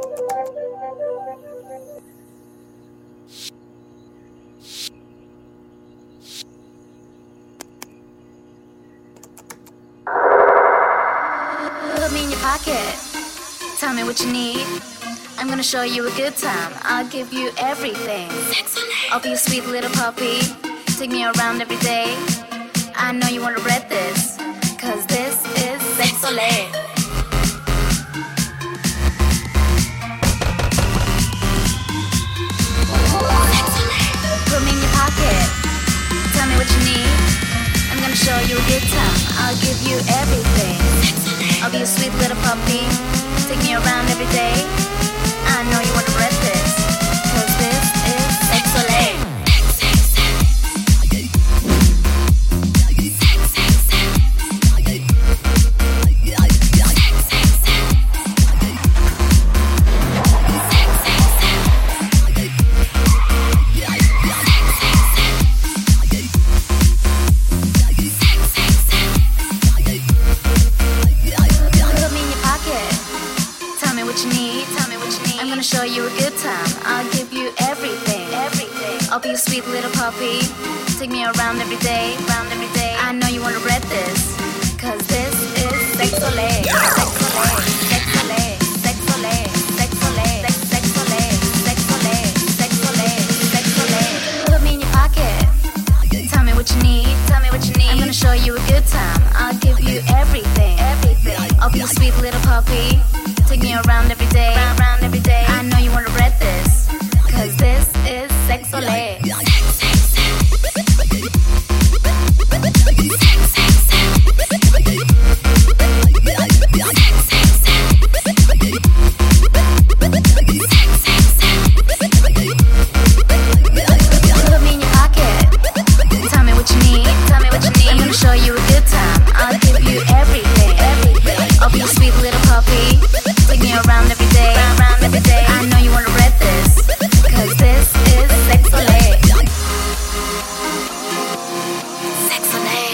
Put me in your pocket. Tell me what you need. I'm gonna show you a good time. I'll give you everything. I'll be a sweet little puppy. Take me around every day. I know you wanna read this, cause this is Sexolé. Put me in your pocket. Tell me what you need. I'm gonna show you a good time. I'll give you everything. I'll be a sweet little puppy. Take me around every day. I know you wanna read this, cause this is Sexolé. I'm gonna show you a good time. I'll give you everything. I'll be a sweet little puppy. Take me around every day. I know you wanna read this, cause this is Sexolé. Put me in your pocket. Tell me what you need. I'm gonna show you a good time. I'll give you everything. I'll be a sweet little puppy. Take me around every day. I know you wanna read this, cause this is Sexolé. Put me in your pocket. Tell me what you need. I'm gonna show you a good time. I'll give you everything. I'll be a sweet little puppy. Take me around every day. I know you wanna read this, cause this is Sexolé. Sexolé.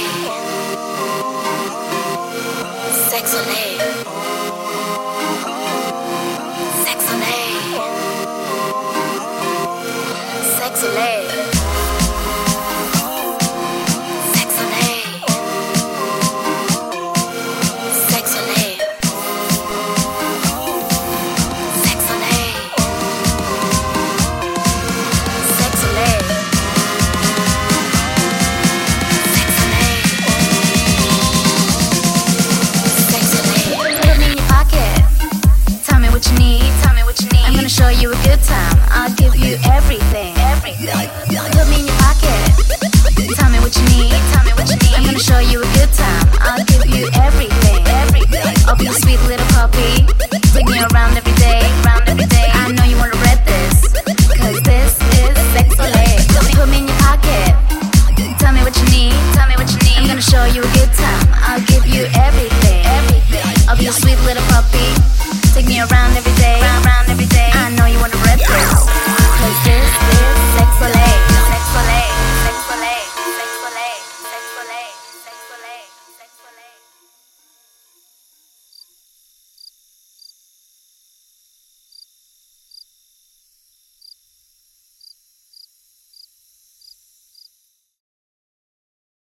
Sexolé. Sexolé. Sexolé.